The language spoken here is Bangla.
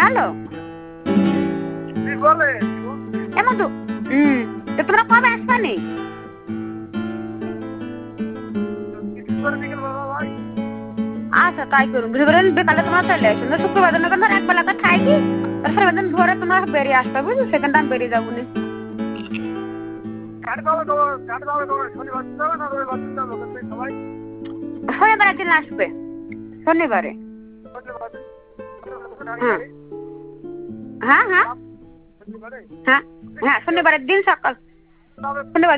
হ্যালো এমন তো তো তোমরা কবে আসবানি? আচ্ছা তাই করুন, বৃহস্পতিবার বিকালে তোমরা চলে আসো, শুক্রবার দিন ধর এক বেলা খাইকি তারপরে দিন ভোরে তোমরা বেরিয়ে আসবে, বুঝছো? সেখানটা আমি বেরিয়ে যাবো নি। শনিবারের দিন আসবে, শনিবারে। হ্যাঁ হ্যাঁ হ্যাঁ হ্যাঁ হ্যাঁ শনিবারের দিন সকাল, শনিবার